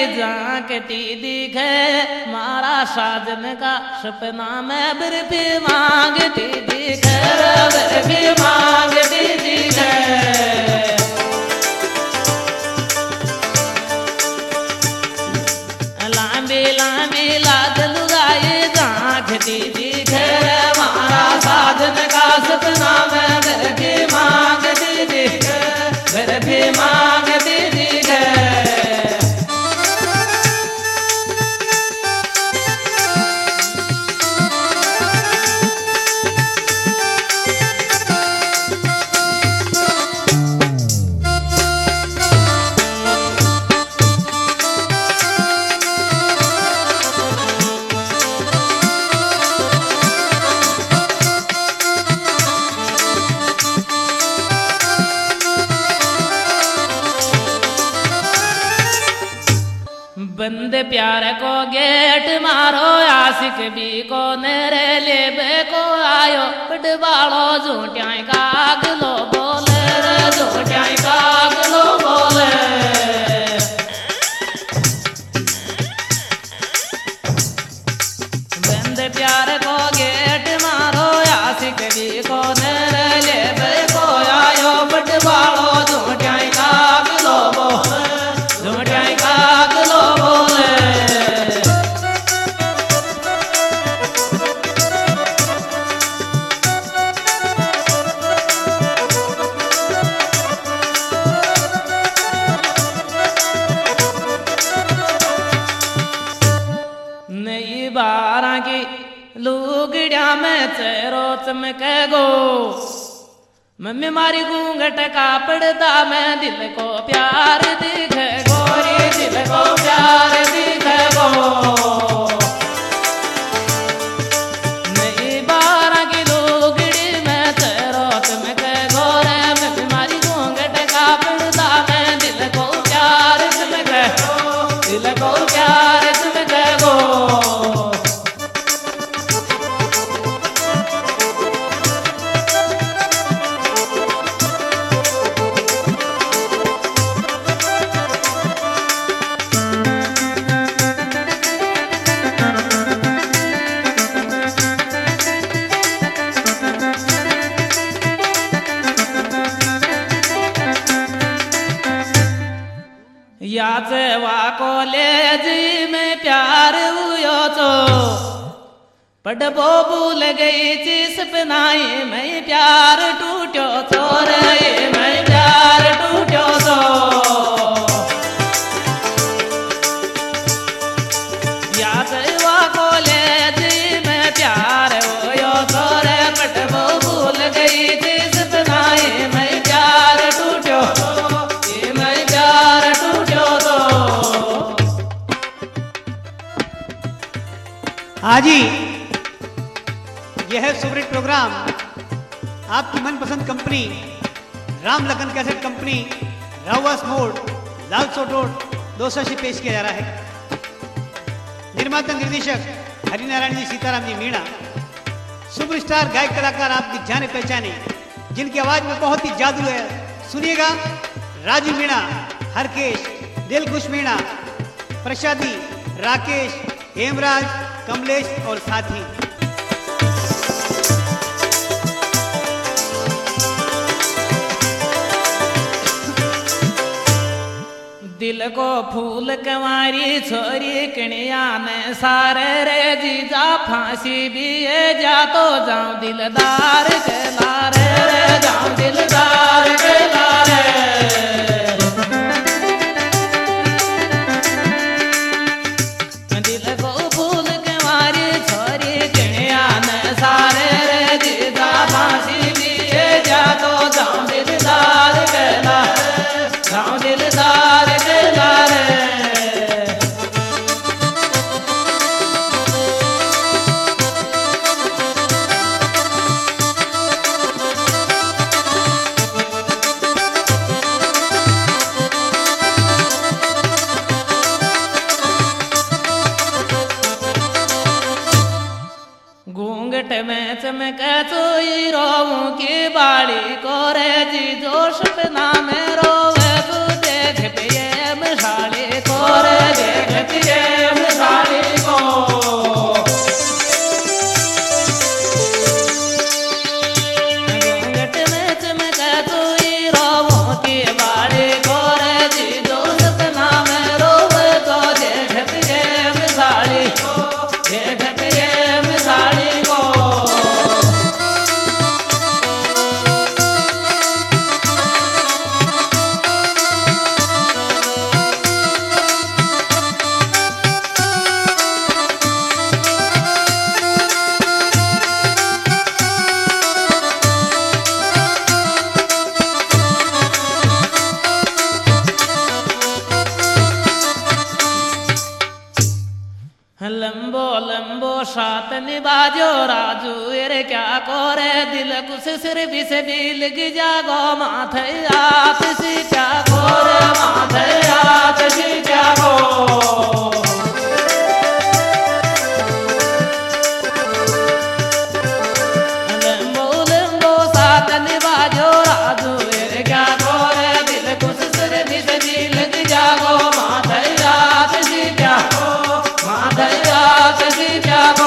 झांकती दिखे मारा साजन का सपना में बर्फी मांगती दिखे बर्फी मांगती दिखे लांबी लांबी लाद लुगाई झांकती दिखे मारा साजन का सपना में बर्फी मांगती दिखे बर्फी मांगती दिखे बंदे प्यार को गेट मारो आशिक भी को नेरे लेबे को आयो बड़वाड़ो झूठ्याई कागलो बोले रे झूठ्याई कागलो बोले बंदे प्यार को गेट मारो आशिक भी को नेरे लेबे को आयो बड़वाड़ो झूठ्याई कागलो बोले झूठ्याई कागलो बोले नई बारा की लुगड़िया में चेहरो चमके गो मम्मी मारी घूंघट का पड़ता मैं दिल को प्यार दिखे गोरी दिल को प्यार दिखे गो नई बारा की लुगड़ी में चेहरो चमके गो रे मम्मी मारी घूंघट का पड़ता मैं दिल को प्यार चमके दिल को प्यार चमके गो याचे वाको ले जी में प्यार हुयो तो पड़बो भूल गई थी सपनाई में प्यार टूटो तो रे मैं प्यार टूटो तो याचे वाको ले जी में प्यार हुयो तो रे पड़बो भूल गई थी सपनाई में प्यार टूटो मैं प्यार टूटो तो आज ही यह है सुपरहिट प्रोग्राम आपकी मनपसंद कंपनी राम लगन कैसेट कंपनी रावस मोड़ लालसोट रोड 200 से पेश किया जा रहा है। निर्माता निर्देशक हरिनारायण जी सीताराम जी मीणा सुपरस्टार गायक कलाकार आपकी जाने पहचाने जिनकी आवाज में बहुत ही जादू है। सुनिएगा राजू मीणा, हरकेश, दिलखुश मीणा, प्रसादी, राकेश, हेमराज, कमलेश और साथी। दिल को फूल कंवारी छोरी कणिया ने सारे रे जीजा फांसी भी है जा तो जाऊं दिलदार के लारे रे जाऊं दिलदार के लारे दिल को फूल कंवारी छोरी कणिया ने सारे रे जीजा फांसी भी है जा तो जाऊं दिलदार के लारे जाऊं दिलदार के लारे घूंघट में चमके चोई रोऊं की बाड़ी को रे जी जो सपना में रोवे तू देख पे ये मशाली को रे में बाजो राजू रे क्या कोरे दिल कुछ सिर भी से दिल की जागो माथे आप सी क्या कोरे माथे आप सी क्या गो लंबो लंबो सातन बाजो राजू रे क्या कोरे दिल कुछ सिर भी से दिल की जागो माथे आप सी क्या गो माथे आप सी क्या गो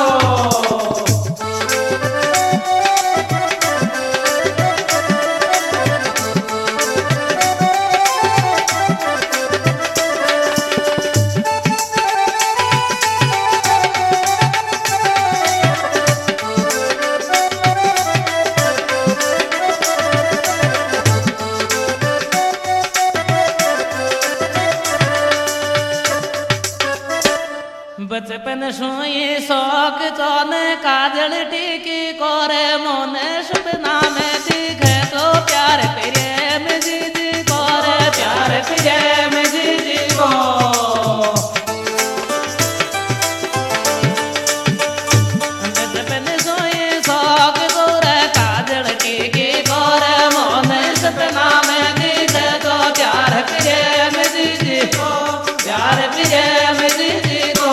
बचपन सोई शौक चौन काजल टीकी कोरे मोने सपना में दिखे तो प्यार प्रेम जी जी कोरे प्यार प्रेम जी जी को बचपन सोई शौक कोरे काजल टीकी कोरे मोने सपना में दिखे तो प्यार प्रेम जी जी को प्यार प्रेम जी जी को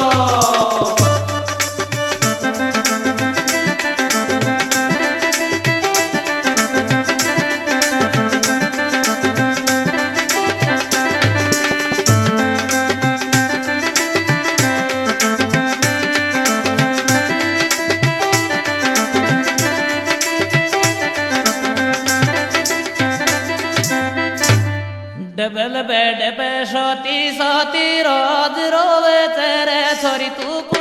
डबल बेड पे सोती सोती रोज रोवे तेरे छोरी तू